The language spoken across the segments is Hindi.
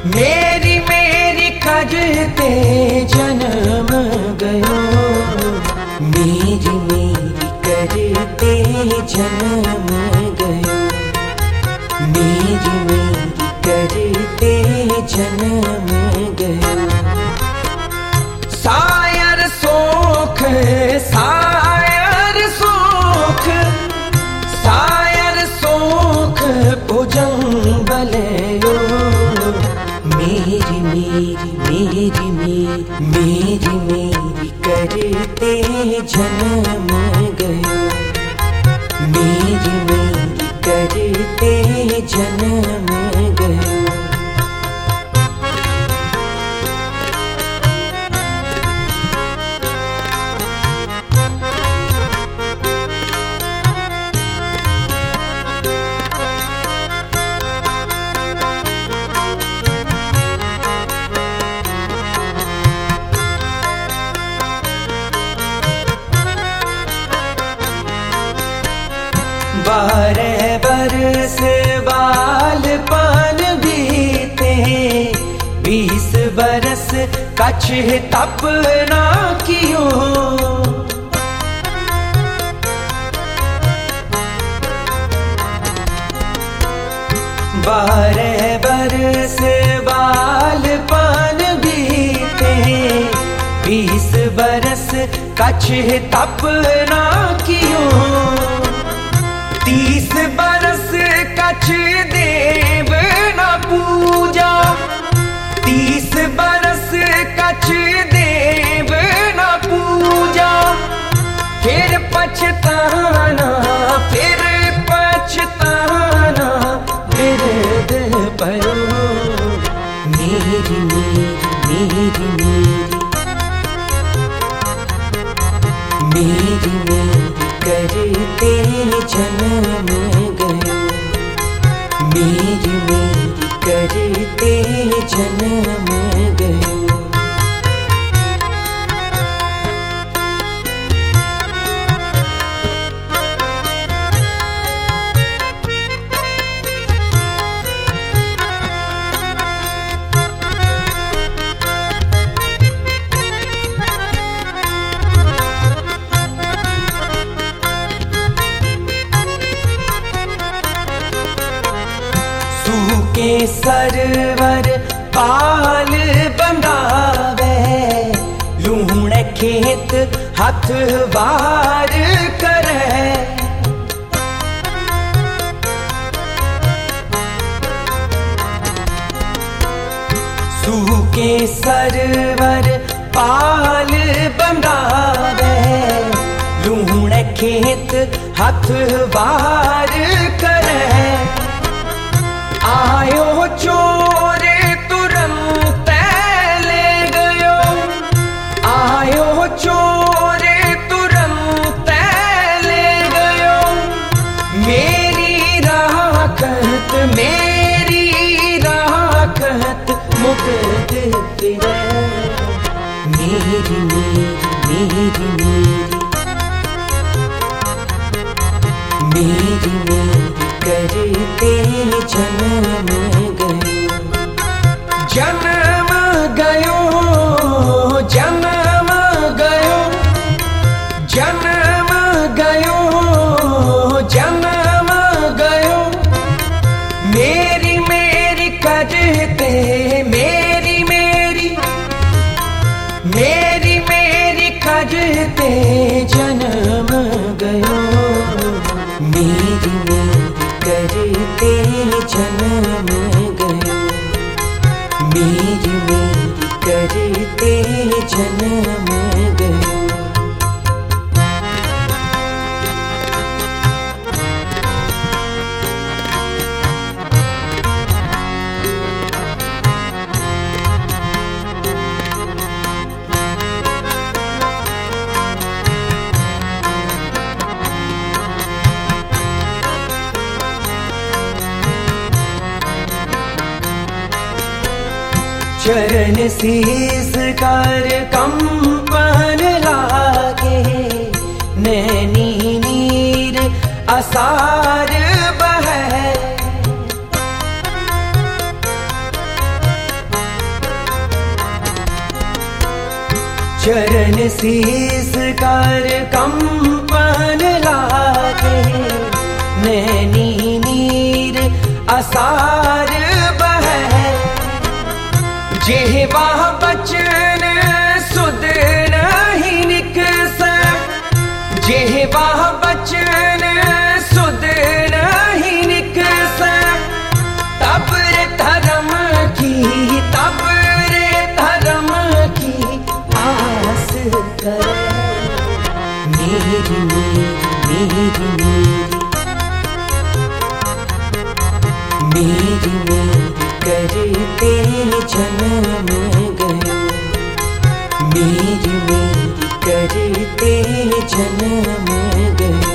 मेरी मेरी करते जन्म गयो, मेरी मेरी करते जन्म गयो, मेरी मेरी करते जन्म गयो। सायर सोख सायर सोख सायर सोख भुजंगलयो, मेरी मेरी मेरी मेरी मेरी मेरी करते जन्म गयो, मेरी मेरी करते जन्म गयो। बारह बरस बालपन बीते, 20 बरस कछ तप ना कियो, बारह बरस बालपन बीते, 20 बरस कछ तप ना कियो, 30 बरस कछ देव ना पूजा, 30 बरस कछ देव ना पूजा, फिर पछताना फिर पछताना बिरद परो, मेरी मेरी मेरी मेरी मेरी मेरी करते जन्म गयो, मेरी मेरी करते जन्म गयो। के सरवर पाल बंधावे, लूण खेत हथ वार करे, सूके सरवर पाल बंधावे, लूण खेत हथ वार करे, आयो चोर तुरंत ले गयो, आयो चोर तुरंत ले गयो, मेरी राखत मुक्त फिरे, मेरी मेरी मेरी मेरी मेरी करते जन्म गयो, जन्म गयो जन्म गयो जन्म गयो जन्म गयो, मेरी मेरी करते मेरी मेरी मेरी मेरी करते जन्म गयो, मेरी मेरी करते जन्म गयो, मेरी मेरी करते जन्म गयो। चरण शीस कर कंपन लागे, नैनी नीर असार बहे, चरण शीस कर कंपन लागे, नैनी नीर असार बहे, जेवा बचन सुध नहीं निकस, जेवा बचन सुध नहीं निकस, तब रे धर्म की, तब रे धर्म की आस कर। मेरी मेरी मेरी करते जन्म गयो, मेरी मेरी करते जन्म गयो।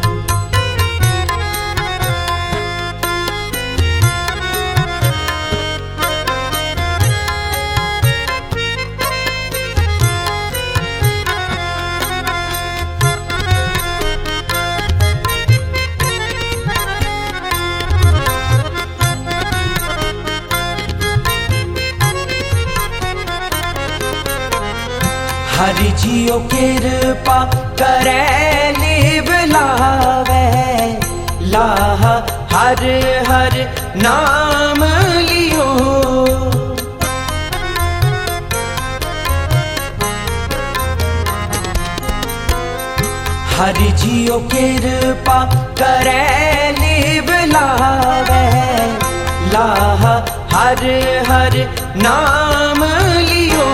हरि जियो कृपा करे लिव लावे, लाह हर हर नाम लियो। हरि जियो कृपा करे लिव लावे, लाह हर हर नाम लियो।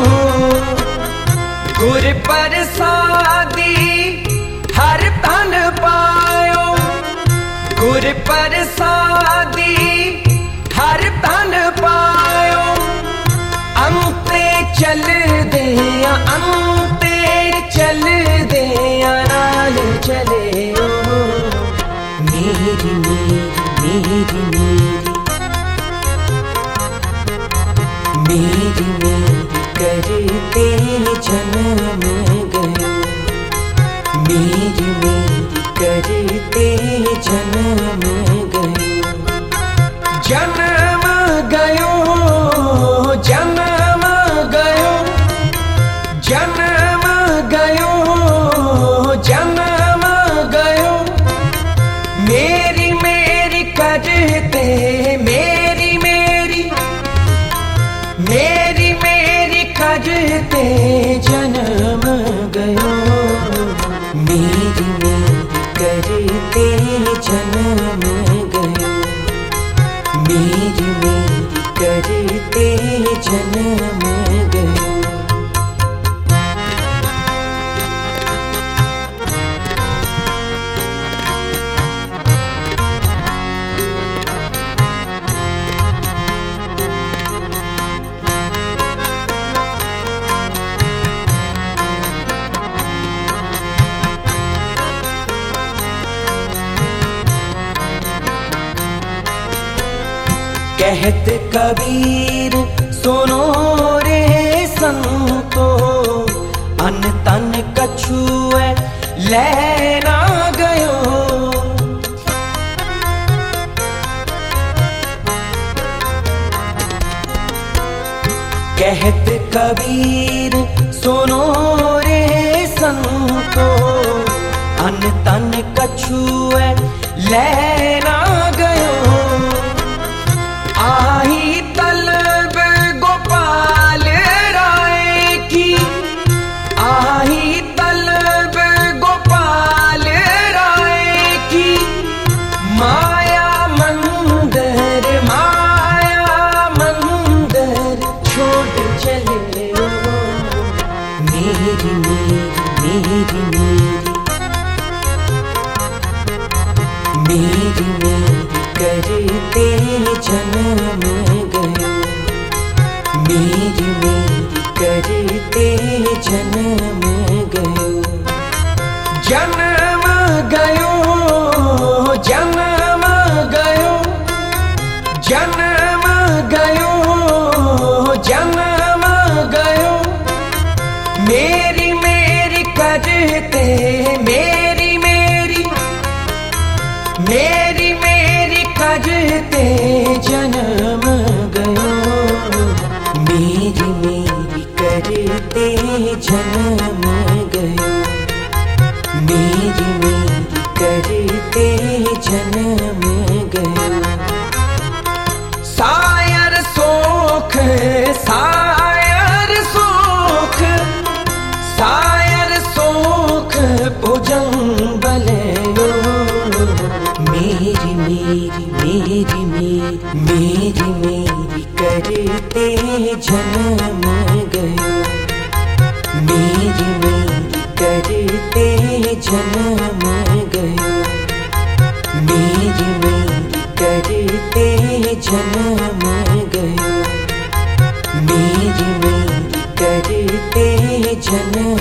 गुर प्रसादी हर धन पायो, गुर प्रसादी हर धन पायो। अंते चल दिया, अंते चल दिया, नाल चले ओ। मेरी मेरी मेरी मेरी करते जन्म गयो, मेरी मेरी करते जन्म गयो। जन्म गयो, जन्म गयो, जन्म गयो, जन्म गयो। मेरी मेरी करते, मेरी मेरी मेरी मेरी करते जन्म गयो, मेरी मेरी करते जन्म गयो, मेरी मेरी करते जन्म गयो। कहत कबीर सुनो रे संतो, अन तन कछुए लेना गयो। कहत कबीर सुनो रे संतो, अन तन कछुए लेना गयो। आही तलब गोपाल राय की, आही तलब गोपाल राय की। माया मंदिर, माया मंदिर छोड़ चले ओ। मेरी मेरी मेरी मेरी करते जन्म गयो, मेरी मेरी करते जन्म गयो। जन्म गयो, जन्म गयो, जन्म गयो, जन्म गयो। मेरी मेरी करते, मेरी मेरी मेरी मेरी करते जन्म गयो, मेरी मेरी करते जन्म गयो, मेरी मेरी करते जन्म गयो। सायर सोख सायर सोख सायर सोख भुजंगलयो, मेरी मेरी मेरी मेरी मेरी मेरी करते जन्म गयो, मेरी मेरी करते जन्म गयो, मेरी मेरी करते जन्म गयो, मेरी मेरी करते जन्म